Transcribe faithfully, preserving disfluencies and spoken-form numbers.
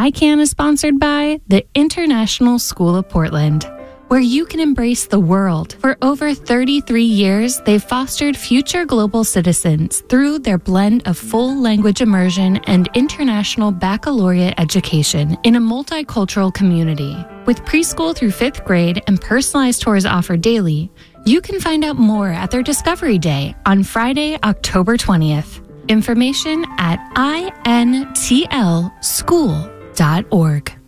I Can is sponsored by the International School of Portland, where you can embrace the world. For over thirty-three years, they've fostered future global citizens through their blend of full language immersion and international baccalaureate education in a multicultural community. With preschool through fifth grade and personalized tours offered daily, you can find out more at their Discovery Day on Friday, October twentieth. Information at I N T L school dot org.